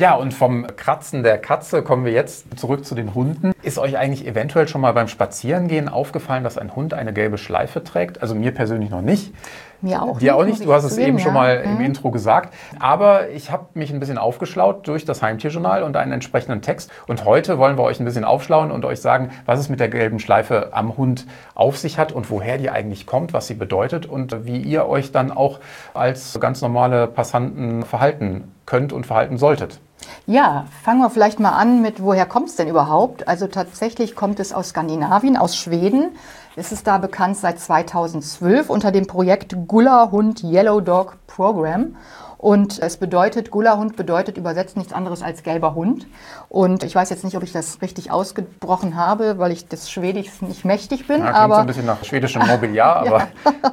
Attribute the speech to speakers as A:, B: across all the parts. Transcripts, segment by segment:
A: Ja, und vom Kratzen der Katze kommen wir jetzt zurück zu den Hunden. Ist euch eigentlich eventuell schon mal beim Spazierengehen aufgefallen, dass ein Hund eine gelbe Schleife trägt? Also mir persönlich noch nicht.
B: Mir auch
A: Dir auch
B: nicht,
A: nicht, du hast es eben schon mal im
B: Mhm.
A: Intro gesagt. Aber ich habe mich ein bisschen aufgeschlaut durch das Heimtierjournal und einen entsprechenden Text. Und heute wollen wir euch ein bisschen aufschlauen und euch sagen, was es mit der gelben Schleife am Hund auf sich hat und woher die eigentlich kommt, was sie bedeutet und wie ihr euch dann auch als ganz normale Passanten verhalten könnt und verhalten solltet.
B: Ja, fangen wir vielleicht mal an mit, woher kommt es denn überhaupt? Also tatsächlich kommt es aus Skandinavien, aus Schweden. Es ist da bekannt seit 2012 unter dem Projekt Gulla-Hund Yellow Dog Program. Und es bedeutet, Gulla-Hund bedeutet übersetzt nichts anderes als gelber Hund. Und ich weiß jetzt nicht, ob ich das richtig ausgebrochen habe, weil ich des Schwedisch nicht mächtig bin.
A: Ja, klingt
B: aber
A: so ein bisschen nach schwedischem Mobiliar, aber...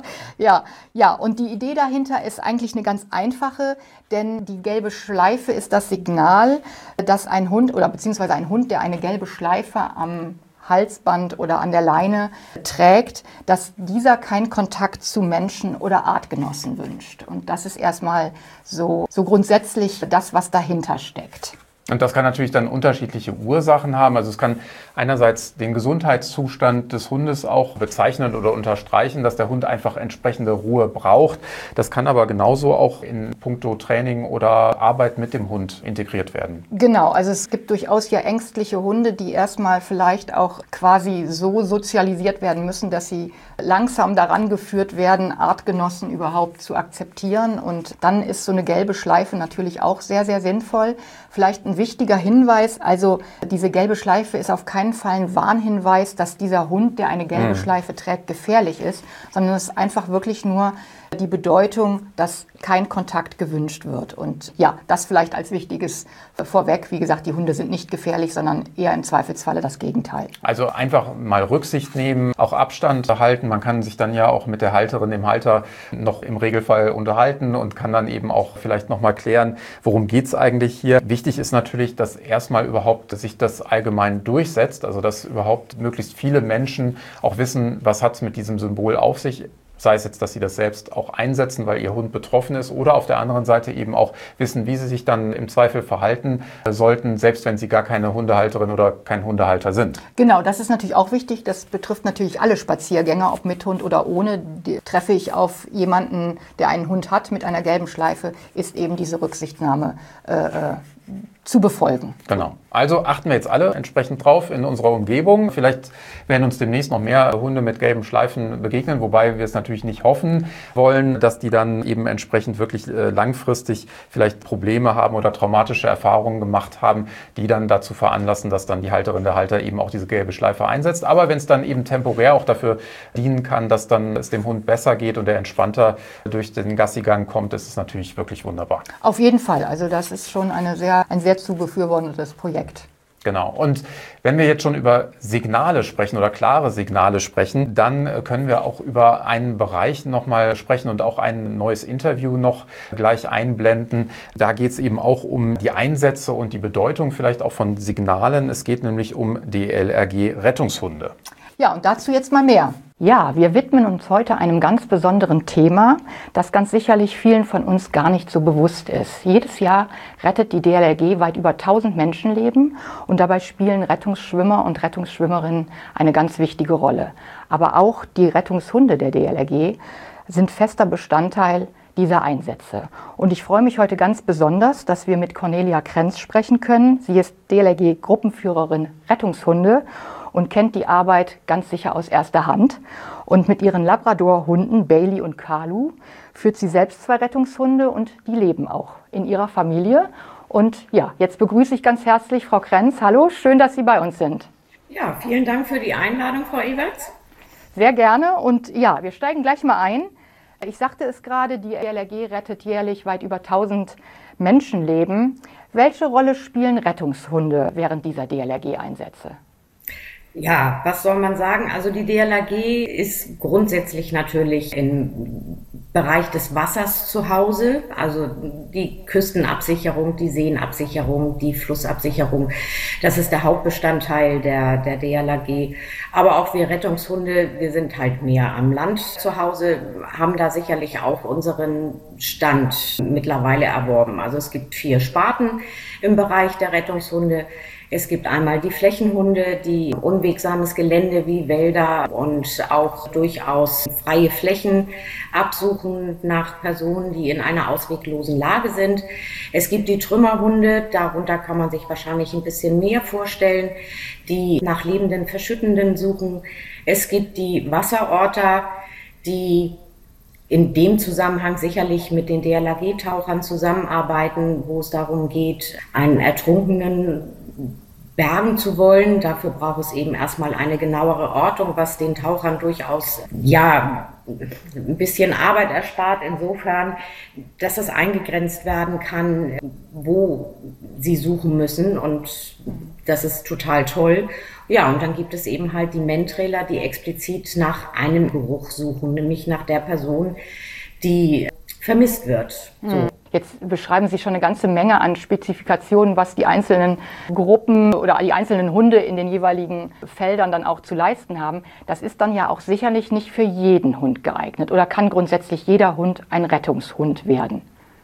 B: Ja, und die Idee dahinter ist eigentlich eine ganz einfache, denn die gelbe Schleife ist das Signal, dass ein Hund oder beziehungsweise ein Hund, der eine gelbe Schleife am Halsband oder an der Leine trägt, dass dieser keinen Kontakt zu Menschen oder Artgenossen wünscht. Und das ist erstmal so grundsätzlich das, was dahinter steckt.
A: Und das kann natürlich dann unterschiedliche Ursachen haben. Also es kann einerseits den Gesundheitszustand des Hundes auch bezeichnen oder unterstreichen, dass der Hund einfach entsprechende Ruhe braucht. Das kann aber genauso auch in puncto Training oder Arbeit mit dem Hund integriert werden.
B: Genau, also es gibt durchaus ja ängstliche Hunde, die erstmal vielleicht auch quasi so sozialisiert werden müssen, dass sie langsam daran geführt werden, Artgenossen überhaupt zu akzeptieren. Und dann ist so eine gelbe Schleife natürlich auch sehr, sehr sinnvoll. Vielleicht ein wichtiger Hinweis, also diese gelbe Schleife ist auf keinen Fall ein Warnhinweis, dass dieser Hund, der eine gelbe Schleife trägt, gefährlich ist, sondern es ist einfach wirklich nur die Bedeutung, dass kein Kontakt gewünscht wird. Und ja, das vielleicht als Wichtiges vorweg. Wie gesagt, die Hunde sind nicht gefährlich, sondern eher im Zweifelsfalle das Gegenteil.
A: Also einfach mal Rücksicht nehmen, auch Abstand halten. Man kann sich dann ja auch mit der Halterin, dem Halter noch im Regelfall unterhalten und kann dann eben auch vielleicht nochmal klären, worum geht es eigentlich hier. Wichtig ist natürlich, dass erstmal überhaupt sich das allgemein durchsetzt, also dass überhaupt möglichst viele Menschen auch wissen, was hat es mit diesem Symbol auf sich. Sei es jetzt, dass sie das selbst auch einsetzen, weil ihr Hund betroffen ist, oder auf der anderen Seite eben auch wissen, wie sie sich dann im Zweifel verhalten sollten, selbst wenn sie gar keine Hundehalterin oder kein Hundehalter sind.
B: Genau, das ist natürlich auch wichtig. Das betrifft natürlich alle Spaziergänger, ob mit Hund oder ohne. Treffe ich auf jemanden, der einen Hund hat mit einer gelben Schleife, ist eben diese Rücksichtnahme zu befolgen.
A: Genau. Also achten wir jetzt alle entsprechend drauf in unserer Umgebung. Vielleicht werden uns demnächst noch mehr Hunde mit gelben Schleifen begegnen, wobei wir es natürlich nicht hoffen wollen, dass die dann eben entsprechend wirklich langfristig vielleicht Probleme haben oder traumatische Erfahrungen gemacht haben, die dann dazu veranlassen, dass dann die Halterin, der Halter eben auch diese gelbe Schleife einsetzt. Aber wenn es dann eben temporär auch dafür dienen kann, dass dann es dem Hund besser geht und er entspannter durch den Gassigang kommt, ist es natürlich wirklich wunderbar.
B: Auf jeden Fall. Also das ist schon ein sehr zu befürwortendes Projekt.
A: Genau. Und wenn wir jetzt schon über Signale sprechen oder klare Signale sprechen, dann können wir auch über einen Bereich nochmal sprechen und auch ein neues Interview noch gleich einblenden. Da geht es eben auch um die Einsätze und die Bedeutung vielleicht auch von Signalen. Es geht nämlich um DLRG-Rettungshunde.
B: Ja, und dazu jetzt mal mehr. Ja, wir widmen uns heute einem ganz besonderen Thema, das ganz sicherlich vielen von uns gar nicht so bewusst ist. Jedes Jahr rettet die DLRG weit über 1000 Menschenleben und dabei spielen Rettungsschwimmer und Rettungsschwimmerinnen eine ganz wichtige Rolle. Aber auch die Rettungshunde der DLRG sind fester Bestandteil dieser Einsätze. Und ich freue mich heute ganz besonders, dass wir mit Cornelia Krenz sprechen können. Sie ist DLRG-Gruppenführerin Rettungshunde und kennt die Arbeit ganz sicher aus erster Hand. Und mit ihren Labrador-Hunden Bailey und Kalu führt sie selbst 2 Rettungshunde und die leben auch in ihrer Familie. Und ja, jetzt begrüße ich ganz herzlich Frau Krenz. Hallo, schön, dass Sie bei uns sind.
C: Ja, vielen Dank für die Einladung, Frau Ewerts.
B: Sehr gerne und ja, wir steigen gleich mal ein. Ich sagte es gerade, die DLRG rettet jährlich weit über 1000 Menschenleben. Welche Rolle spielen Rettungshunde während dieser DLRG-Einsätze?
C: Ja, was soll man sagen? Also die DLRG ist grundsätzlich natürlich im Bereich des Wassers zu Hause. Also die Küstenabsicherung, die Seenabsicherung, die Flussabsicherung. Das ist der Hauptbestandteil der DLRG. Aber auch wir Rettungshunde, wir sind halt mehr am Land zu Hause, haben da sicherlich auch unseren Stand mittlerweile erworben. Also es gibt 4 Sparten im Bereich der Rettungshunde. Es gibt einmal die Flächenhunde, die unwegsames Gelände wie Wälder und auch durchaus freie Flächen absuchen nach Personen, die in einer ausweglosen Lage sind. Es gibt die Trümmerhunde, darunter kann man sich wahrscheinlich ein bisschen mehr vorstellen, die nach lebenden Verschüttenden suchen. Es gibt die Wasserorter, die in dem Zusammenhang sicherlich mit den DLRG-Tauchern zusammenarbeiten, wo es darum geht, einen Ertrunkenen bergen zu wollen. Dafür braucht es eben erstmal eine genauere Ortung, was den Tauchern durchaus ein bisschen Arbeit erspart, insofern, dass es eingegrenzt werden kann, wo sie suchen müssen, und das ist total toll. Ja, und dann gibt es eben halt die Mentrailer, die explizit nach einem Geruch suchen, nämlich nach der Person, die vermisst wird. So.
B: Jetzt beschreiben Sie schon eine ganze Menge an Spezifikationen, was die einzelnen Gruppen oder die einzelnen Hunde in den jeweiligen Feldern dann auch zu leisten haben. Das ist dann ja auch sicherlich nicht für jeden Hund geeignet, oder kann grundsätzlich jeder Hund ein Rettungshund werden?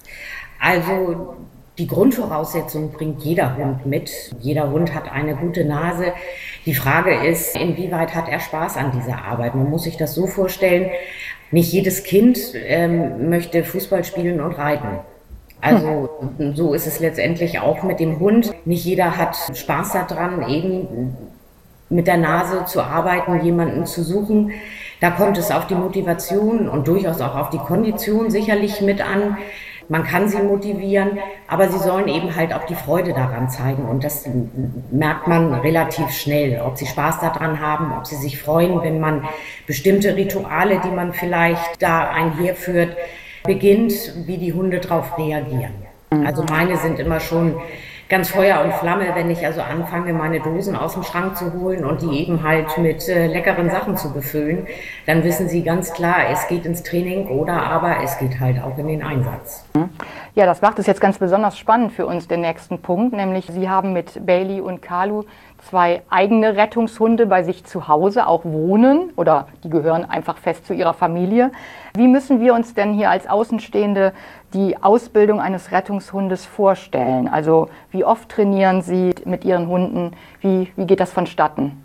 C: Also die Grundvoraussetzung bringt jeder Hund mit. Jeder Hund hat eine gute Nase. Die Frage ist, inwieweit hat er Spaß an dieser Arbeit? Man muss sich das so vorstellen, nicht jedes Kind möchte Fußball spielen und reiten. Also so ist es letztendlich auch mit dem Hund. Nicht jeder hat Spaß daran, eben mit der Nase zu arbeiten, jemanden zu suchen. Da kommt es auf die Motivation und durchaus auch auf die Kondition sicherlich mit an. Man kann sie motivieren, aber sie sollen eben halt auch die Freude daran zeigen. Und das merkt man relativ schnell, ob sie Spaß daran haben, ob sie sich freuen, wenn man bestimmte Rituale, die man vielleicht da einherführt, beginnt, wie die Hunde darauf reagieren. Also meine sind immer schon ganz Feuer und Flamme, wenn ich also anfange, meine Dosen aus dem Schrank zu holen und die eben halt mit leckeren Sachen zu befüllen, dann wissen sie ganz klar, es geht ins Training oder aber es geht halt auch in den Einsatz.
B: Ja, das macht es jetzt ganz besonders spannend für uns, den nächsten Punkt, nämlich Sie haben mit Bailey und Kalu 2 eigene Rettungshunde bei sich zu Hause auch wohnen, oder die gehören einfach fest zu Ihrer Familie. Wie müssen wir uns denn hier als Außenstehende die Ausbildung eines Rettungshundes vorstellen? Also wie oft trainieren Sie mit Ihren Hunden? Wie geht das vonstatten?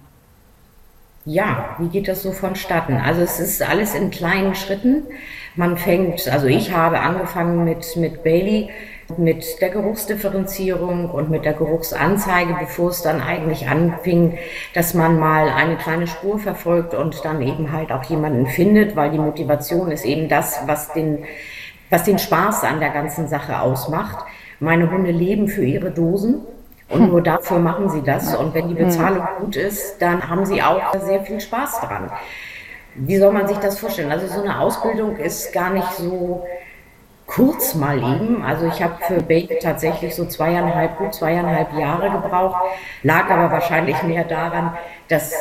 C: Ja, wie geht das so vonstatten? Also es ist alles in kleinen Schritten. Also ich habe angefangen mit Bailey, mit der Geruchsdifferenzierung und mit der Geruchsanzeige, bevor es dann eigentlich anfing, dass man mal eine kleine Spur verfolgt und dann eben halt auch jemanden findet, weil die Motivation ist eben das, was den Spaß an der ganzen Sache ausmacht. Meine Hunde leben für ihre Dosen. Und nur dafür machen sie das. Und wenn die Bezahlung gut ist, dann haben sie auch sehr viel Spaß dran. Wie soll man sich das vorstellen? Also so eine Ausbildung ist gar nicht so kurz mal eben. Also ich habe für Bailey tatsächlich so gut 2,5 Jahre gebraucht. Lag aber wahrscheinlich mehr daran, dass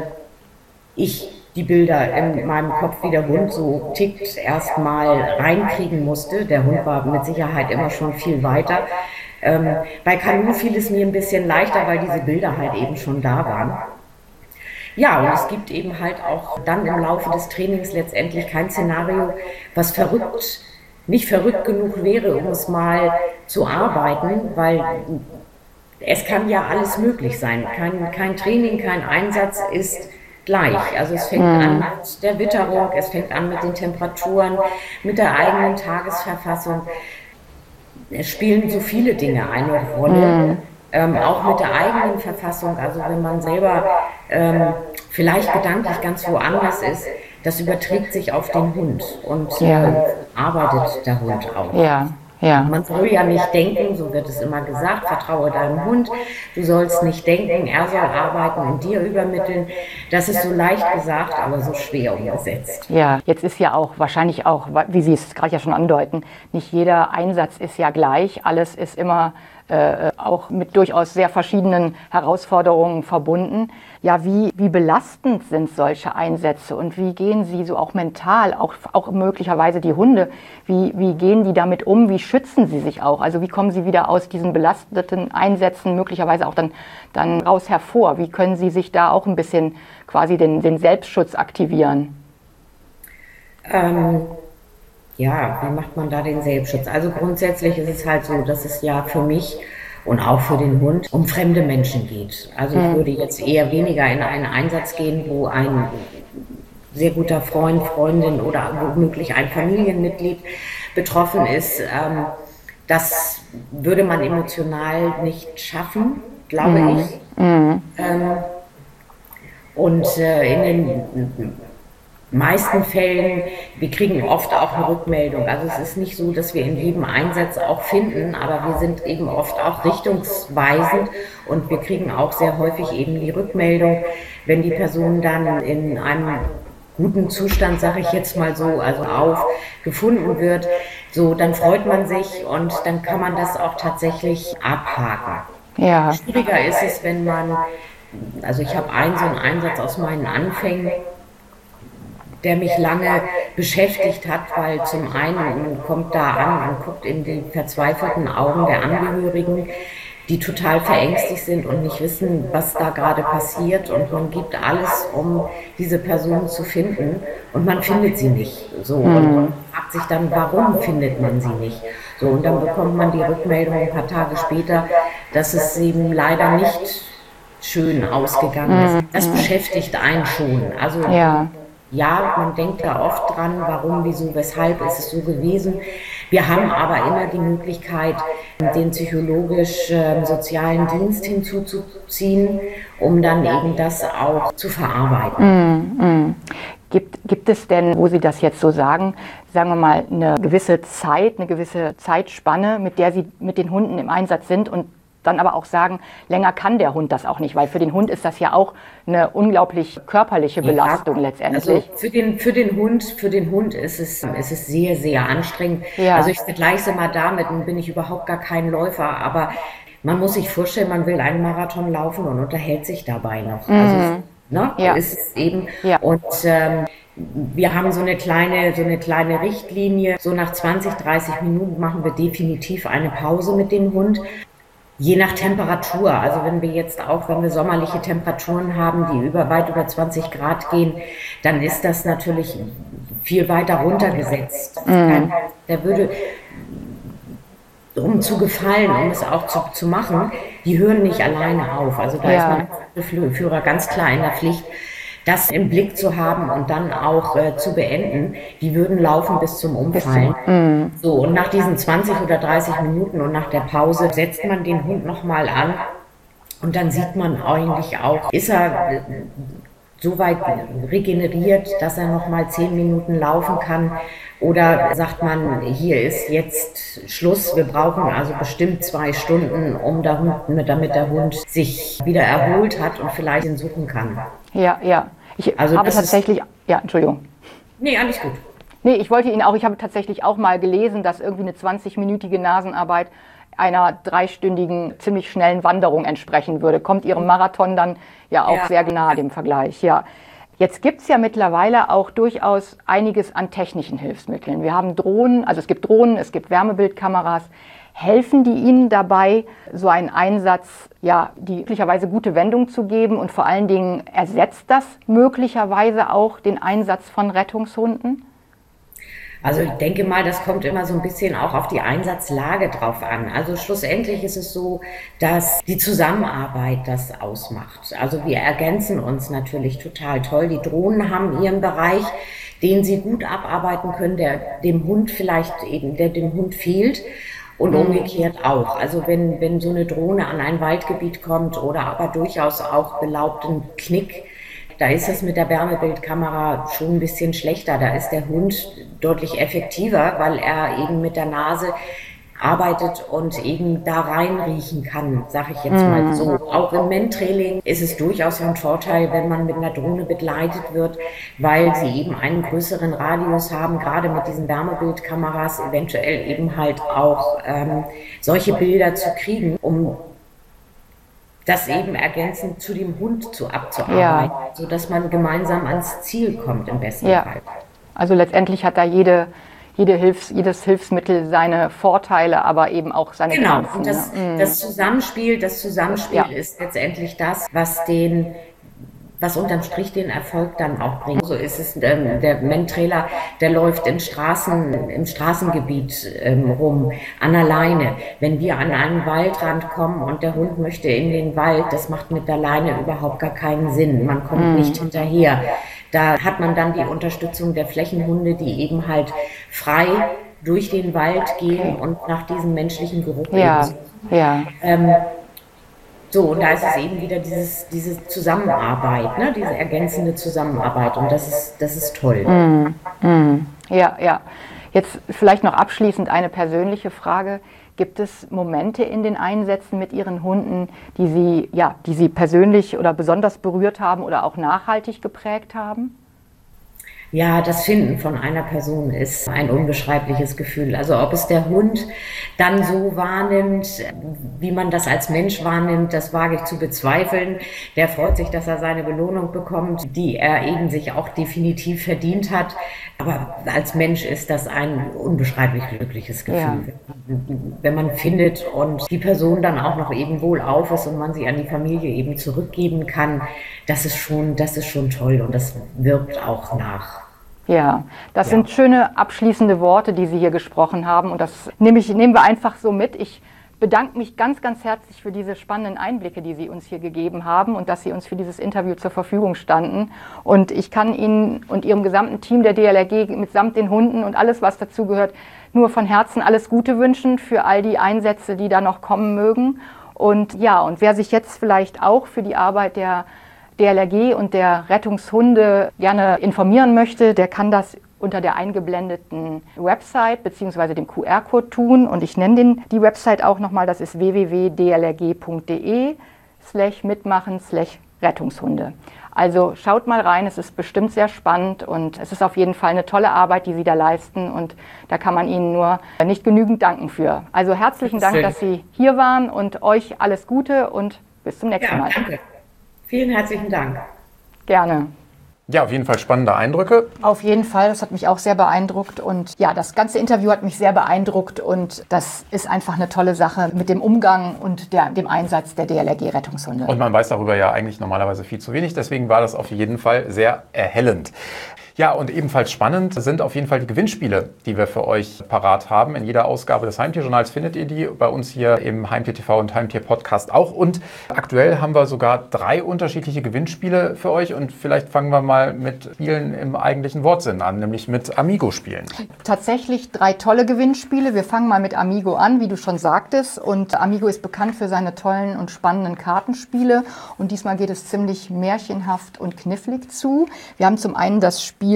C: ich die Bilder in meinem Kopf, wie der Hund so tickt, erst mal reinkriegen musste. Der Hund war mit Sicherheit immer schon viel weiter. Bei Kalu fiel es mir ein bisschen leichter, weil diese Bilder halt eben schon da waren. Ja, und es gibt eben halt auch dann im Laufe des Trainings letztendlich kein Szenario, was nicht verrückt genug wäre, um es mal zu arbeiten, weil es kann ja alles möglich sein. Kein Training, kein Einsatz ist gleich. Also es fängt an mit der Witterung, es fängt an mit den Temperaturen, mit der eigenen Tagesverfassung. Es spielen so viele Dinge eine Rolle, auch mit der eigenen Verfassung. Also wenn man selber vielleicht gedanklich ganz woanders ist, das überträgt sich auf den Hund und arbeitet der Hund auch.
B: Ja.
C: Man soll ja nicht denken, so wird es immer gesagt, vertraue deinem Hund, du sollst nicht denken, er soll arbeiten und dir übermitteln. Das ist so leicht gesagt, aber so schwer umgesetzt.
B: Ja, jetzt ist ja auch wahrscheinlich auch, wie Sie es gerade ja schon andeuten, nicht jeder Einsatz ist ja gleich, alles ist immer auch mit durchaus sehr verschiedenen Herausforderungen verbunden. Ja, wie belastend sind solche Einsätze und wie gehen Sie so auch mental, auch möglicherweise die Hunde, wie gehen die damit um, wie schützen Sie sich auch? Also wie kommen Sie wieder aus diesen belasteten Einsätzen möglicherweise auch dann raus hervor? Wie können Sie sich da auch ein bisschen quasi den Selbstschutz aktivieren?
C: Ja, wie macht man da den Selbstschutz? Also grundsätzlich ist es halt so, dass es ja für mich und auch für den Hund um fremde Menschen geht. Also ich würde jetzt eher weniger in einen Einsatz gehen, wo ein sehr guter Freund, Freundin oder womöglich ein Familienmitglied betroffen ist. Das würde man emotional nicht schaffen, glaube ich. Und in den meisten Fällen, wir kriegen oft auch eine Rückmeldung. Also es ist nicht so, dass wir in jedem Einsatz auch finden, aber wir sind eben oft auch richtungsweisend und wir kriegen auch sehr häufig eben die Rückmeldung, wenn die Person dann in einem guten Zustand, sage ich jetzt mal so, also gefunden wird, so, dann freut man sich und dann kann man das auch tatsächlich abhaken.
B: Ja.
C: Schwieriger ist es, wenn man, also ich habe so einen Einsatz aus meinen Anfängen, der mich lange beschäftigt hat, weil zum einen, man kommt da an und guckt in die verzweifelten Augen der Angehörigen, die total verängstigt sind und nicht wissen, was da gerade passiert, und man gibt alles, um diese Person zu finden, und man findet sie nicht. So, und man fragt sich dann, warum findet man sie nicht? So, und dann bekommt man die Rückmeldung ein paar Tage später, dass es eben leider nicht schön ausgegangen ist. Das beschäftigt einen schon. Also ja, man denkt da oft dran, warum, wieso, weshalb ist es so gewesen. Wir haben aber immer die Möglichkeit, den psychologisch-sozialen Dienst hinzuzuziehen, um dann eben das auch zu verarbeiten.
B: Gibt es denn, wo Sie das jetzt so sagen wir mal, eine gewisse Zeit, eine gewisse Zeitspanne, mit der Sie mit den Hunden im Einsatz sind und dann aber auch sagen, länger kann der Hund das auch nicht, weil für den Hund ist das ja auch eine unglaublich körperliche Belastung letztendlich.
C: Also für den Hund ist es sehr, sehr anstrengend.
B: Ja.
C: Also ich vergleiche es mal damit, nun bin ich überhaupt gar kein Läufer, aber man muss sich vorstellen, man will einen Marathon laufen und unterhält sich dabei noch. Also, ist es eben.
B: Ja.
C: Und wir haben so eine kleine Richtlinie. So nach 20, 30 Minuten machen wir definitiv eine Pause mit dem Hund. Je nach Temperatur, also wenn wir sommerliche Temperaturen haben, die weit über 20 Grad gehen, dann ist das natürlich viel weiter runtergesetzt. Der würde, um zu gefallen, um es auch zu machen, die hören nicht alleine auf. Also da ist man als Führer ganz klar in der Pflicht, das im Blick zu haben und dann auch zu beenden. Die würden laufen bis zum Umfallen. So, und nach diesen 20 oder 30 Minuten und nach der Pause setzt man den Hund nochmal an und dann sieht man eigentlich auch, ist er so weit regeneriert, dass er nochmal 10 Minuten laufen kann, oder sagt man, hier ist jetzt Schluss, wir brauchen also bestimmt 2 Stunden, damit der Hund sich wieder erholt hat und vielleicht ihn suchen kann.
B: Ja. Ich habe tatsächlich, Entschuldigung.
C: Nee, alles gut.
B: Nee, ich habe tatsächlich auch mal gelesen, dass irgendwie eine 20-minütige Nasenarbeit einer 3-stündigen, ziemlich schnellen Wanderung entsprechen würde. Kommt Ihrem Marathon dann auch sehr nahe dem Vergleich, Jetzt gibt es ja mittlerweile auch durchaus einiges an technischen Hilfsmitteln. Wir haben Drohnen, also es gibt Drohnen, es gibt Wärmebildkameras. Helfen die Ihnen dabei, so einen Einsatz, die möglicherweise gute Wendung zu geben, und vor allen Dingen ersetzt das möglicherweise auch den Einsatz von Rettungshunden?
C: Also ich denke mal, das kommt immer so ein bisschen auch auf die Einsatzlage drauf an. Also schlussendlich ist es so, dass die Zusammenarbeit das ausmacht. Also wir ergänzen uns natürlich total toll. Die Drohnen haben ihren Bereich, den sie gut abarbeiten können, der dem Hund fehlt. Und umgekehrt auch. Also wenn so eine Drohne an ein Waldgebiet kommt oder aber durchaus auch belaubten Knick, da ist es mit der Wärmebildkamera schon ein bisschen schlechter. Da ist der Hund deutlich effektiver, weil er eben mit der Nase arbeitet und eben da reinriechen kann, sage ich jetzt mal so. Auch im Mentrailing ist es durchaus von Vorteil, wenn man mit einer Drohne begleitet wird, weil sie eben einen größeren Radius haben, gerade mit diesen Wärmebildkameras eventuell eben halt auch solche Bilder zu kriegen, um das eben ergänzend zu dem Hund abzuarbeiten, sodass man gemeinsam ans Ziel kommt im besten Fall.
B: Also letztendlich hat da jedes Hilfsmittel seine Vorteile, aber eben auch seine Grenzen.
C: Genau, und das Zusammenspiel ist letztendlich das, was unterm Strich den Erfolg dann auch bringt. So ist es, der Mentrailer, der läuft im Straßengebiet rum, an der Leine. Wenn wir an einen Waldrand kommen und der Hund möchte in den Wald, das macht mit der Leine überhaupt gar keinen Sinn. Man kommt nicht hinterher. Da hat man dann die Unterstützung der Flächenhunde, die eben halt frei durch den Wald gehen und nach diesem menschlichen Geruch suchen. So, und da ist es eben wieder diese Zusammenarbeit, ne? Diese ergänzende Zusammenarbeit, und das ist toll.
B: Ja. Jetzt vielleicht noch abschließend eine persönliche Frage. Gibt es Momente in den Einsätzen mit Ihren Hunden, die Sie persönlich oder besonders berührt haben oder auch nachhaltig geprägt haben?
C: Ja, das Finden von einer Person ist ein unbeschreibliches Gefühl. Also ob es der Hund dann so wahrnimmt, wie man das als Mensch wahrnimmt, das wage ich zu bezweifeln. Der freut sich, dass er seine Belohnung bekommt, die er eben sich auch definitiv verdient hat. Aber als Mensch ist das ein unbeschreiblich glückliches Gefühl. Wenn man findet und die Person dann auch noch eben wohlauf ist und man sie an die Familie eben zurückgeben kann, das ist schon toll, und das wirkt auch nach.
B: Ja, das sind schöne abschließende Worte, die Sie hier gesprochen haben, und das nehmen wir einfach so mit. Ich bedanke mich ganz, ganz herzlich für diese spannenden Einblicke, die Sie uns hier gegeben haben und dass Sie uns für dieses Interview zur Verfügung standen. Und ich kann Ihnen und Ihrem gesamten Team der DLRG mitsamt den Hunden und alles, was dazugehört, nur von Herzen alles Gute wünschen für all die Einsätze, die da noch kommen mögen. Und wer sich jetzt vielleicht auch für die Arbeit der DLRG und der Rettungshunde gerne informieren möchte, der kann das unter der eingeblendeten Website bzw. dem QR-Code tun. Und ich nenne die Website auch nochmal, das ist www.dlrg.de/mitmachen/Rettungshunde. Also schaut mal rein, es ist bestimmt sehr spannend und es ist auf jeden Fall eine tolle Arbeit, die Sie da leisten, und da kann man Ihnen nur nicht genügend danken für. Also herzlichen Dank, dass Sie hier waren, und euch alles Gute und bis zum nächsten Mal.
C: Danke. Vielen herzlichen Dank.
B: Gerne.
A: Ja, auf jeden Fall spannende Eindrücke.
B: Auf jeden Fall, das hat mich auch sehr beeindruckt, und das ganze Interview hat mich sehr beeindruckt, und das ist einfach eine tolle Sache mit dem Umgang und dem Einsatz der DLRG-Rettungshunde.
A: Und man weiß darüber ja eigentlich normalerweise viel zu wenig, deswegen war das auf jeden Fall sehr erhellend. Ja, und ebenfalls spannend sind auf jeden Fall die Gewinnspiele, die wir für euch parat haben. In jeder Ausgabe des Heimtierjournals findet ihr die, bei uns hier im Heimtier TV und Heimtier Podcast auch. Und aktuell haben wir sogar 3 unterschiedliche Gewinnspiele für euch. Und vielleicht fangen wir mal mit Spielen im eigentlichen Wortsinn an, nämlich mit Amigo-Spielen.
B: Tatsächlich 3 tolle Gewinnspiele. Wir fangen mal mit Amigo an, wie du schon sagtest. Und Amigo ist bekannt für seine tollen und spannenden Kartenspiele. Und diesmal geht es ziemlich märchenhaft und knifflig zu. Wir haben zum einen das Spiel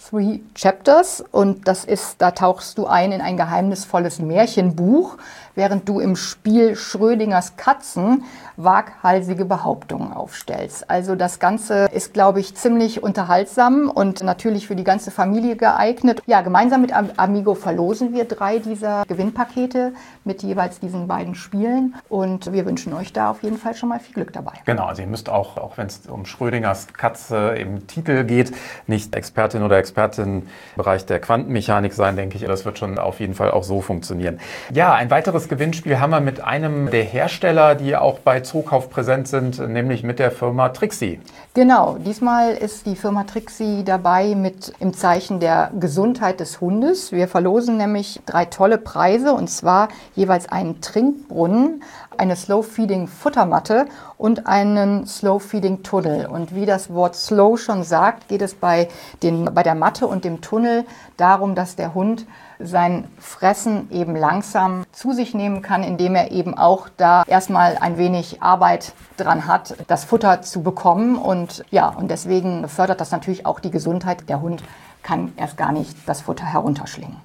B: 3 Chapters, und da tauchst du ein in ein geheimnisvolles Märchenbuch, während du im Spiel Schrödingers Katzen waghalsige Behauptungen aufstellst. Also das Ganze ist, glaube ich, ziemlich unterhaltsam und natürlich für die ganze Familie geeignet. Ja, gemeinsam mit Amigo verlosen wir 3 dieser Gewinnpakete mit jeweils diesen beiden Spielen, und wir wünschen euch da auf jeden Fall schon mal viel Glück dabei.
A: Genau, also ihr müsst auch wenn es um Schrödingers Katze im Titel geht, nicht Expertin oder Expertin im Bereich der Quantenmechanik sein, denke ich. Das wird schon auf jeden Fall auch so funktionieren. Ja, ein weiteres Gewinnspiel haben wir mit einem der Hersteller, die auch bei Zookauf präsent sind, nämlich mit der Firma Trixie.
B: Genau, diesmal ist die Firma Trixie dabei mit im Zeichen der Gesundheit des Hundes. Wir verlosen nämlich 3 tolle Preise, und zwar jeweils einen Trinkbrunnen, eine Slow-Feeding-Futtermatte und einen Slow-Feeding-Tunnel. Und wie das Wort Slow schon sagt, geht es bei der Matte und dem Tunnel darum, dass der Hund sein Fressen eben langsam zu sich nehmen kann, indem er eben auch da erstmal ein wenig Arbeit dran hat, das Futter zu bekommen. Und deswegen fördert das natürlich auch die Gesundheit. Der Hund kann erst gar nicht das Futter herunterschlingen.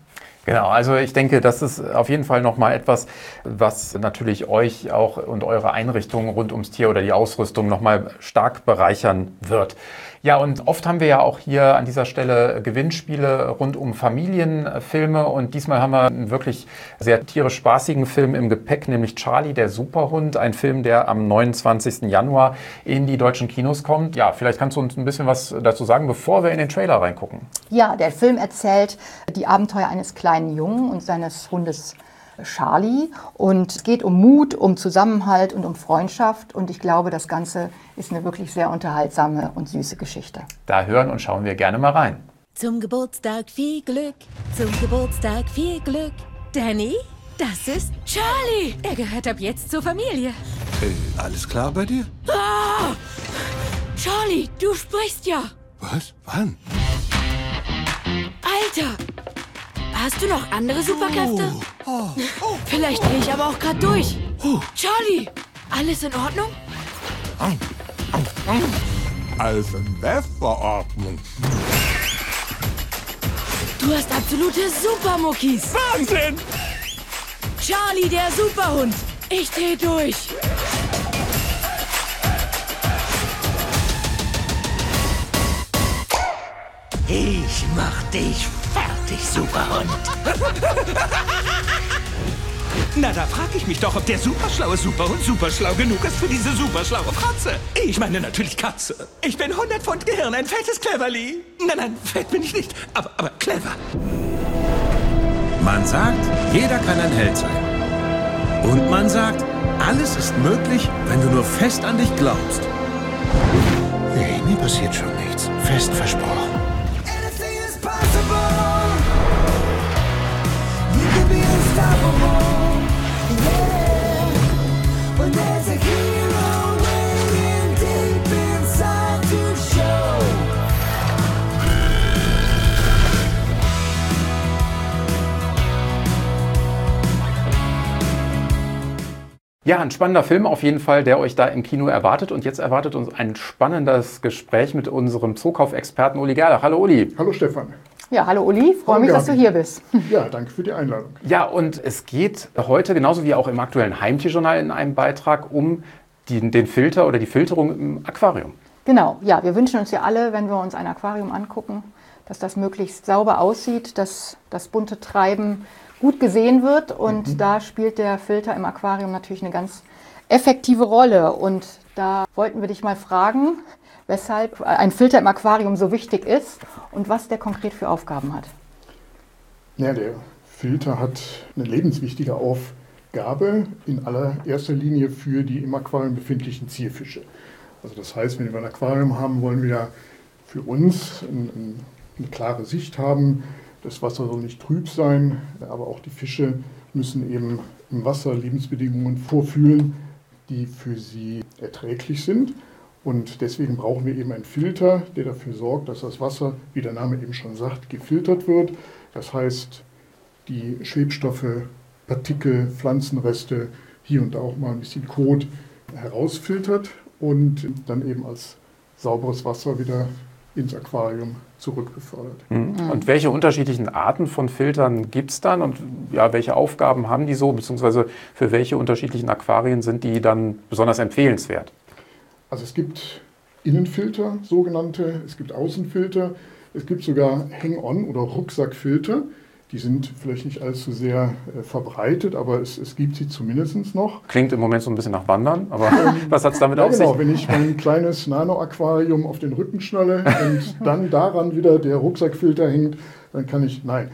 A: Genau, also ich denke, das ist auf jeden Fall nochmal etwas, was natürlich euch auch und eure Einrichtungen rund ums Tier oder die Ausrüstung nochmal stark bereichern wird. Ja, und oft haben wir ja auch hier an dieser Stelle Gewinnspiele rund um Familienfilme und diesmal haben wir einen wirklich sehr tierisch spaßigen Film im Gepäck, nämlich Charlie, der Superhund, ein Film, der am 29. Januar in die deutschen Kinos kommt. Ja, vielleicht kannst du uns ein bisschen was dazu sagen, bevor wir in den Trailer reingucken.
B: Ja, der Film erzählt die Abenteuer eines kleinen Jungen und seines Hundes Charlie und es geht um Mut, um Zusammenhalt und um Freundschaft und ich glaube, das Ganze ist eine wirklich sehr unterhaltsame und süße Geschichte.
A: Da hören und schauen wir gerne mal rein.
D: Zum Geburtstag viel Glück, zum Geburtstag viel Glück. Danny, das ist Charlie. Er gehört ab jetzt zur Familie.
E: Alles klar bei dir?
D: Ah! Charlie, du sprichst ja.
E: Was? Wann?
D: Alter, hast du noch andere Superkräfte? Vielleicht drehe ich aber auch gerade durch. Charlie, alles in Ordnung?
E: Alles in bester Ordnung.
D: Du hast absolute Supermuckis.
E: Wahnsinn!
D: Charlie, der Superhund. Ich dreh durch.
F: Ich mach dich fertig, Superhund.
G: Na, da frag ich mich doch, ob der superschlaue Superhund superschlau genug ist für diese superschlaue Fratze. Ich meine natürlich Katze. Ich bin 100 Pfund Gehirn, ein fettes Cleverly. Nein, fett bin ich nicht, aber clever.
H: Man sagt, jeder kann ein Held sein. Und man sagt, alles ist möglich, wenn du nur fest an dich glaubst.
F: Hey, mir passiert schon nichts. Fest versprochen.
A: Ja, ein spannender Film auf jeden Fall, der euch da im Kino erwartet. Und jetzt erwartet uns ein spannendes Gespräch mit unserem Zookaufexperten Uli Gerlach. Hallo Uli.
I: Hallo Stefan.
B: Ja, hallo Uli, freue mich, dass du hier bist.
I: Ja, danke für die Einladung.
A: Ja, und es geht heute, genauso wie auch im aktuellen Heimtierjournal in einem Beitrag, um den Filter oder die Filterung im Aquarium.
B: Genau, ja, wir wünschen uns ja alle, wenn wir uns ein Aquarium angucken, dass das möglichst sauber aussieht, dass das bunte Treiben gut gesehen wird und da spielt der Filter im Aquarium natürlich eine ganz effektive Rolle und da wollten wir dich mal fragen, weshalb ein Filter im Aquarium so wichtig ist und was der konkret für Aufgaben hat.
I: Ja, der Filter hat eine lebenswichtige Aufgabe in allererster Linie für die im Aquarium befindlichen Zierfische. Also das heißt, wenn wir ein Aquarium haben, wollen wir ja für uns eine klare Sicht haben. Das Wasser soll nicht trüb sein, aber auch die Fische müssen eben im Wasser Lebensbedingungen vorfühlen, die für sie erträglich sind. Und deswegen brauchen wir eben einen Filter, der dafür sorgt, dass das Wasser, wie der Name eben schon sagt, gefiltert wird. Das heißt, die Schwebstoffe, Partikel, Pflanzenreste, hier und da auch mal ein bisschen Kot herausfiltert und dann eben als sauberes Wasser wieder ins Aquarium zurückbefördert.
A: Und welche unterschiedlichen Arten von Filtern gibt es dann und ja, welche Aufgaben haben die so, beziehungsweise für welche unterschiedlichen Aquarien sind die dann besonders empfehlenswert?
I: Also es gibt Innenfilter, sogenannte, es gibt Außenfilter, es gibt sogar Hang-on- oder Rucksackfilter. Die sind vielleicht nicht allzu sehr verbreitet, aber es gibt sie zumindest noch.
A: Klingt im Moment so ein bisschen nach Wandern, aber was hat es damit auf sich?
I: Genau, wenn ich mein kleines Nano-Aquarium auf den Rücken schnalle und dann daran wieder der Rucksackfilter hängt, dann kann ich, nein.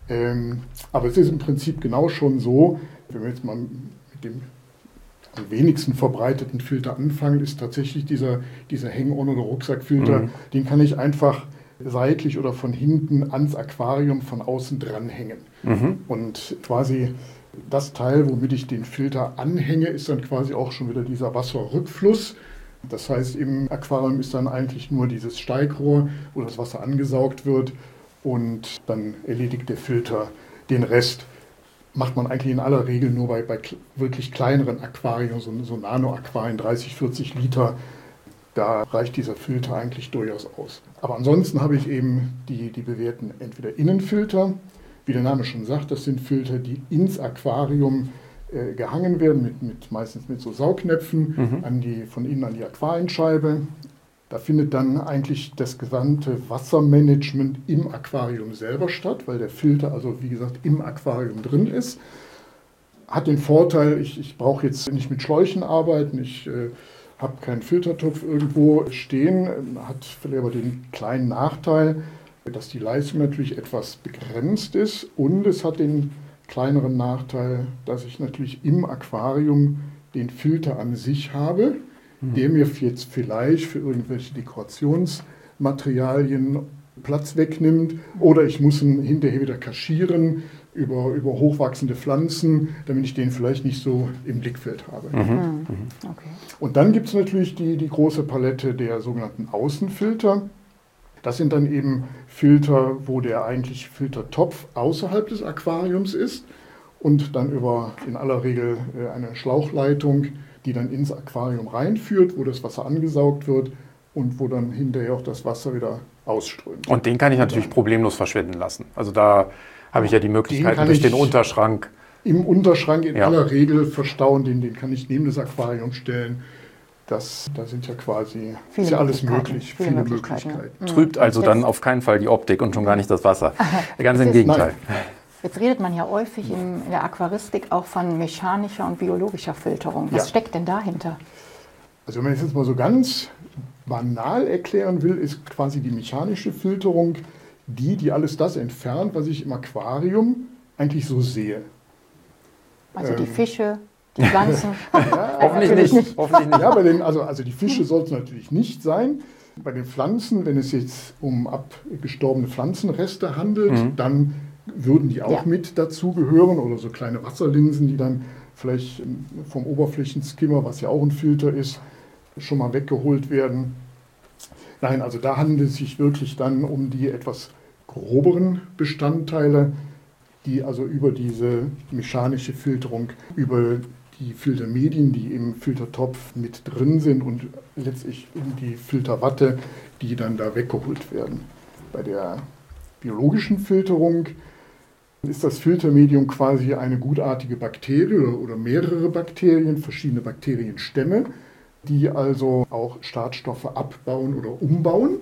I: Aber es ist im Prinzip genau schon so, wenn wir jetzt mal mit dem am wenigsten verbreiteten Filter anfangen, ist tatsächlich dieser Hang-on- oder Rucksackfilter, den kann ich einfach seitlich oder von hinten ans Aquarium von außen dranhängen. Und quasi das Teil, womit ich den Filter anhänge, ist dann quasi auch schon wieder dieser Wasserrückfluss. Das heißt, im Aquarium ist dann eigentlich nur dieses Steigrohr, wo das Wasser angesaugt wird und dann erledigt der Filter den Rest. Macht man eigentlich in aller Regel nur bei wirklich kleineren Aquarien, so Nano-Aquarien, 30, 40 Liter. Da reicht dieser Filter eigentlich durchaus aus. Aber ansonsten habe ich eben die bewährten entweder Innenfilter, Wie der Name schon sagt, das sind Filter, die ins Aquarium gehangen werden, meistens mit so Saugnäpfen, von innen an die Aquarienscheibe. Da findet dann eigentlich das gesamte Wassermanagement im Aquarium selber statt, weil der Filter also wie gesagt im Aquarium drin ist. Hat den Vorteil, ich brauche jetzt nicht mit Schläuchen arbeiten, ich habe keinen Filtertopf irgendwo stehen, hat vielleicht aber den kleinen Nachteil, dass die Leistung natürlich etwas begrenzt ist und es hat den kleineren Nachteil, dass ich natürlich im Aquarium den Filter an sich habe, der mir jetzt vielleicht für irgendwelche Dekorationsmaterialien Platz wegnimmt oder ich muss ihn hinterher wieder kaschieren über hochwachsende Pflanzen, damit ich den vielleicht nicht so im Blickfeld habe.
B: Okay.
I: Und dann gibt es natürlich die große Palette der sogenannten Außenfilter. Das sind dann eben Filter, wo der eigentliche Filtertopf außerhalb des Aquariums ist und dann über in aller Regel eine Schlauchleitung, die dann ins Aquarium reinführt, wo das Wasser angesaugt wird und wo dann hinterher auch das Wasser wieder ausströmt.
A: Und den kann ich natürlich problemlos verschwinden lassen. Also da habe ich ja die Möglichkeit, durch den Unterschrank.
I: Im Unterschrank in aller Regel verstauen, den kann ich neben das Aquarium stellen. Da sind ja quasi ist ja alles möglich, viele Möglichkeiten.
A: Trübt also dann auf keinen Fall die Optik und schon gar nicht das Wasser. Ganz im Gegenteil.
B: Jetzt redet man ja häufig in der Aquaristik auch von mechanischer und biologischer Filterung. Was steckt denn dahinter?
I: Also wenn man es jetzt mal so ganz banal erklären will, ist quasi die mechanische Filterung die alles das entfernt, was ich im Aquarium eigentlich so sehe.
B: Also die Fische, die Pflanzen.
I: Ja,
A: hoffentlich nicht.
I: Ja, also die Fische sollten es natürlich nicht sein. Bei den Pflanzen, wenn es jetzt um abgestorbene Pflanzenreste handelt, dann würden die auch mit dazugehören oder so kleine Wasserlinsen, die dann vielleicht vom Oberflächenskimmer, was ja auch ein Filter ist, schon mal weggeholt werden. Nein, also da handelt es sich wirklich dann um die etwas groberen Bestandteile, die also über diese mechanische Filterung, über die Filtermedien, die im Filtertopf mit drin sind und letztlich um die Filterwatte, die dann da weggeholt werden. Bei der biologischen Filterung ist das Filtermedium quasi eine gutartige Bakterie oder mehrere Bakterien, verschiedene Bakterienstämme, die also auch Schadstoffe abbauen oder umbauen.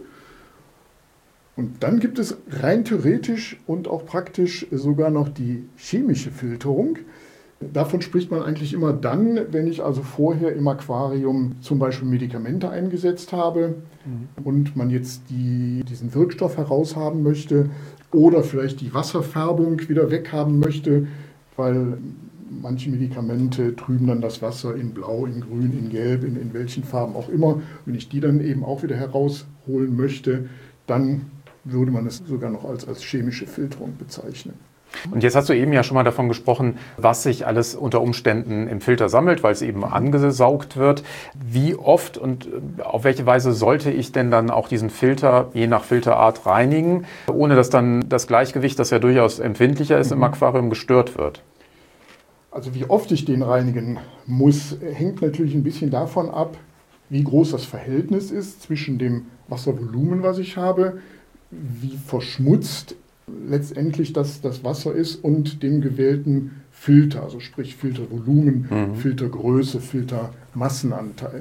I: Und dann gibt es rein theoretisch und auch praktisch sogar noch die chemische Filterung. Davon spricht man eigentlich immer dann, wenn ich also vorher im Aquarium zum Beispiel Medikamente eingesetzt habe und man jetzt diesen Wirkstoff heraushaben möchte oder vielleicht die Wasserfärbung wieder weghaben möchte, weil manche Medikamente trüben dann das Wasser in Blau, in Grün, in Gelb, in welchen Farben auch immer. Wenn ich die dann eben auch wieder herausholen möchte, dann würde man es sogar noch als chemische Filterung bezeichnen.
A: Und jetzt hast du eben ja schon mal davon gesprochen, was sich alles unter Umständen im Filter sammelt, weil es eben angesaugt wird. Wie oft und auf welche Weise sollte ich denn dann auch diesen Filter je nach Filterart reinigen, ohne dass dann das Gleichgewicht, das ja durchaus empfindlicher ist, im Aquarium gestört wird?
I: Also wie oft ich den reinigen muss, hängt natürlich ein bisschen davon ab, wie groß das Verhältnis ist zwischen dem Wasservolumen, was ich habe, wie verschmutzt letztendlich das Wasser ist und dem gewählten Filter, also sprich Filtervolumen, Filtergröße, Filtermassenanteil.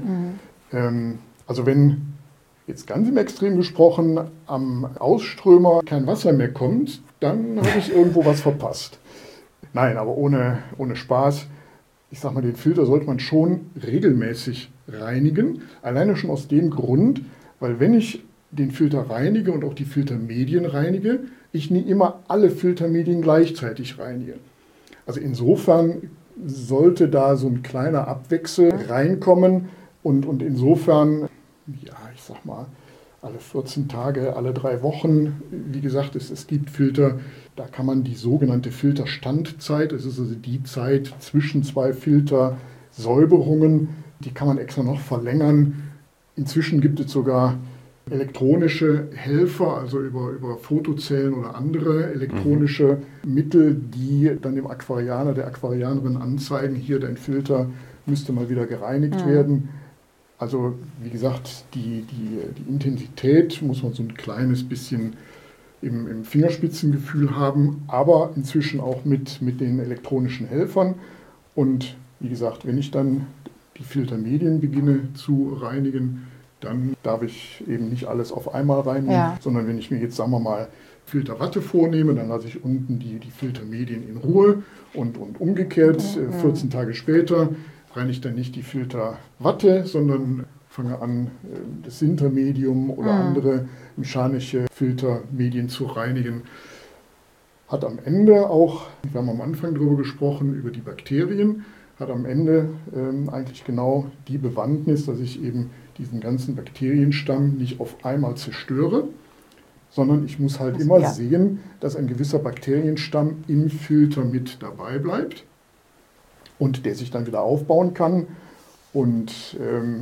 I: Also wenn jetzt ganz im Extrem gesprochen am Ausströmer kein Wasser mehr kommt, dann habe ich irgendwo was verpasst. Nein, aber ohne Spaß. Ich sage mal, den Filter sollte man schon regelmäßig reinigen. Alleine schon aus dem Grund, weil wenn ich den Filter reinige und auch die Filtermedien reinige, ich nie immer alle Filtermedien gleichzeitig reinige. Also insofern sollte da so ein kleiner Abwechsel reinkommen und insofern, ja, ich sag mal, alle 14 Tage, alle 3 Wochen, wie gesagt, es gibt Filter, da kann man die sogenannte Filterstandzeit, das ist also die Zeit zwischen 2 Filtersäuberungen, die kann man extra noch verlängern. Inzwischen gibt es sogar elektronische Helfer, also über Fotozellen oder andere elektronische Mittel, die dann dem Aquarianer, der Aquarianerin anzeigen, hier dein Filter müsste mal wieder gereinigt werden. Also wie gesagt, die Intensität muss man so ein kleines bisschen im Fingerspitzengefühl haben, aber inzwischen auch mit den elektronischen Helfern. Und wie gesagt, wenn ich dann die Filtermedien beginne zu reinigen, dann darf ich eben nicht alles auf einmal reinnehmen, sondern wenn ich mir jetzt, sagen wir mal, Filterwatte vornehme, dann lasse ich unten die Filtermedien in Ruhe und umgekehrt. 14 Tage später reinige ich dann nicht die Filterwatte, sondern fange an, das Sintermedium oder andere mechanische Filtermedien zu reinigen. Hat am Ende auch, wir haben am Anfang darüber gesprochen, über die Bakterien, hat am Ende eigentlich genau die Bewandtnis, dass ich eben diesen ganzen Bakterienstamm nicht auf einmal zerstöre, sondern ich muss halt immer sehen, dass ein gewisser Bakterienstamm im Filter mit dabei bleibt und der sich dann wieder aufbauen kann. Und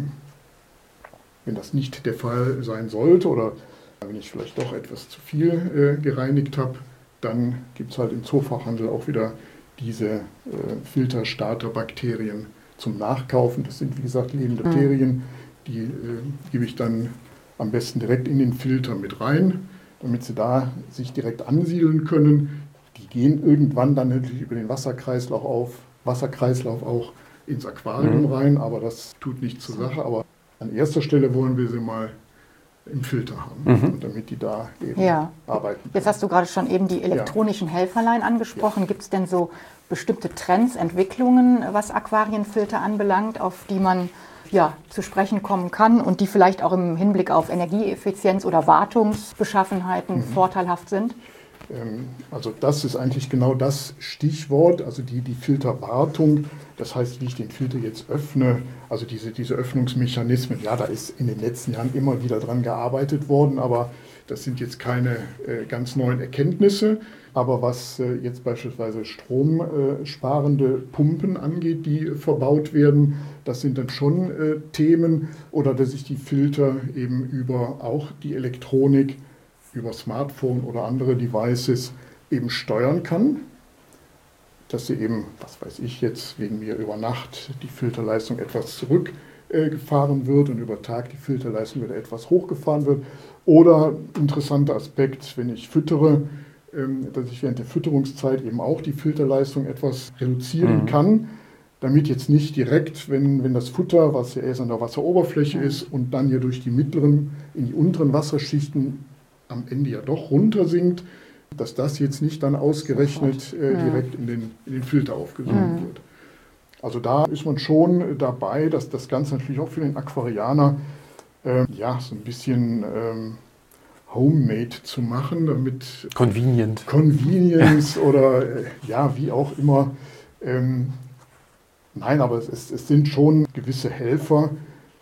I: wenn das nicht der Fall sein sollte oder wenn ich vielleicht doch etwas zu viel gereinigt habe, dann gibt es halt im Zoofachhandel auch wieder diese Filterstarterbakterien zum Nachkaufen. Das sind, wie gesagt, lebende Bakterien, die gebe ich dann am besten direkt in den Filter mit rein, damit sie da sich direkt ansiedeln können. Die gehen irgendwann dann natürlich über den Wasserkreislauf auch ins Aquarium rein, aber das tut nichts zur Sache. Aber an erster Stelle wollen wir sie mal im Filter haben, damit die da eben arbeiten können.
B: Jetzt hast du gerade schon eben die elektronischen Helferlein angesprochen. Gibt es denn so bestimmte Trends, Entwicklungen, was Aquarienfilter anbelangt, auf die man zu sprechen kommen kann und die vielleicht auch im Hinblick auf Energieeffizienz oder Wartungsbeschaffenheiten vorteilhaft sind?
I: Also das ist eigentlich genau das Stichwort, also die Filterwartung. Das heißt, wie ich den Filter jetzt öffne, also diese Öffnungsmechanismen, da ist in den letzten Jahren immer wieder dran gearbeitet worden, aber das sind jetzt keine ganz neuen Erkenntnisse. Aber was jetzt beispielsweise stromsparende Pumpen angeht, die verbaut werden, das sind dann schon Themen, oder dass ich die Filter eben über auch die Elektronik, über Smartphone oder andere Devices eben steuern kann, dass sie eben, was weiß ich jetzt, wegen mir über Nacht die Filterleistung etwas zurückgefahren wird und über Tag die Filterleistung wieder etwas hochgefahren wird. Oder interessanter Aspekt, wenn ich füttere, dass ich während der Fütterungszeit eben auch die Filterleistung etwas reduzieren kann, damit jetzt nicht direkt, wenn das Futter, was ja erst an der Wasseroberfläche ist und dann hier durch die mittleren in die unteren Wasserschichten am Ende ja doch runtersinkt, dass das jetzt nicht dann ausgerechnet direkt in den Filter aufgesogen wird. Also da ist man schon dabei, dass das Ganze natürlich auch für den Aquarianer so ein bisschen homemade zu machen, damit Convenience oder wie auch immer. Nein, aber es sind schon gewisse Helfer,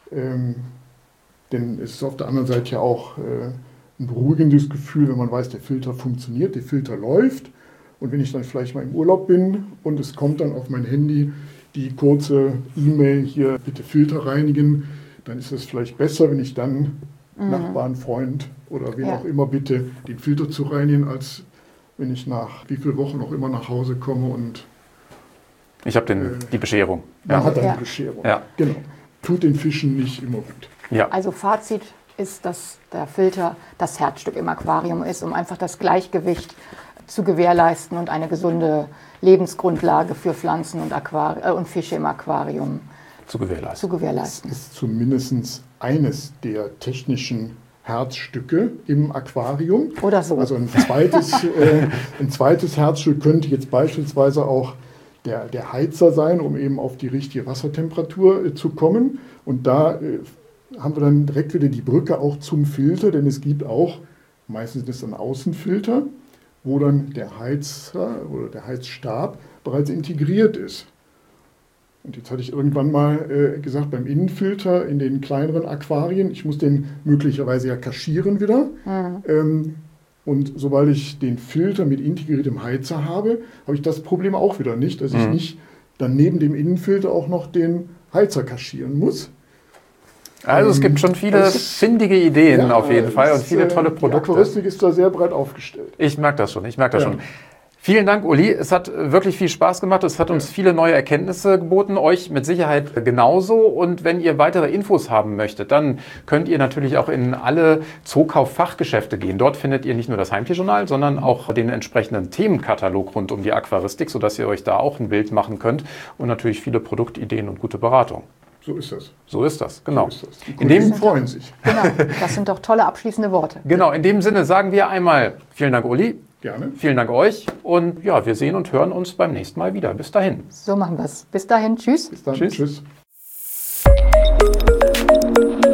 I: denn es ist auf der anderen Seite ja auch ein beruhigendes Gefühl, wenn man weiß, der Filter funktioniert, der Filter läuft. Und wenn ich dann vielleicht mal im Urlaub bin und es kommt dann auf mein Handy die kurze E-Mail, hier bitte Filter reinigen, dann ist es vielleicht besser, wenn ich dann Nachbarn, Freund oder wen auch immer bitte, den Filter zu reinigen, als wenn ich nach wie vielen Wochen auch immer nach Hause komme und
A: ich habe die Bescherung.
I: Man hat dann die Bescherung. Ja. Genau. Tut den Fischen nicht immer gut.
B: Ja. Also Fazit ist, dass der Filter das Herzstück im Aquarium ist, um einfach das Gleichgewicht zu gewährleisten und eine gesunde Lebensgrundlage für Pflanzen und Fische im Aquarium zu gewährleisten.
I: Das ist zumindest eines der technischen Herzstücke im Aquarium.
B: Oder so.
I: Also ein zweites Herzstück könnte jetzt beispielsweise auch der Heizer sein, um eben auf die richtige Wassertemperatur zu kommen. Und da haben wir dann direkt wieder die Brücke auch zum Filter, denn es gibt auch, meistens ist es ein Außenfilter, wo dann der Heizer oder der Heizstab bereits integriert ist. Und jetzt hatte ich irgendwann mal gesagt, beim Innenfilter in den kleineren Aquarien, ich muss den möglicherweise ja kaschieren wieder. Und sobald ich den Filter mit integriertem Heizer habe, habe ich das Problem auch wieder nicht, dass ich nicht dann neben dem Innenfilter auch noch den Heizer kaschieren muss.
A: Also es gibt schon viele findige Ideen auf jeden Fall und viele tolle Produkte.
I: Die Aquaristik ist da sehr breit aufgestellt.
A: Ich merke das schon, schon. Vielen Dank, Uli. Es hat wirklich viel Spaß gemacht. Es hat uns viele neue Erkenntnisse geboten. Euch mit Sicherheit genauso. Und wenn ihr weitere Infos haben möchtet, dann könnt ihr natürlich auch in alle Zookauf-Fachgeschäfte gehen. Dort findet ihr nicht nur das Heimtierjournal, sondern auch den entsprechenden Themenkatalog rund um die Aquaristik, sodass ihr euch da auch ein Bild machen könnt und natürlich viele Produktideen und gute Beratung.
I: So ist das.
A: So ist das, genau.
I: So ist das. Die Kollegen freuen sich.
B: Genau, das sind doch tolle abschließende Worte.
A: Genau, in dem Sinne sagen wir einmal vielen Dank, Uli.
I: Gerne.
A: Vielen Dank euch und ja, wir sehen und hören uns beim nächsten Mal wieder. Bis dahin.
B: So machen wir es. Bis dahin, tschüss.
I: Bis dann,
A: Tschüss.
I: tschüss.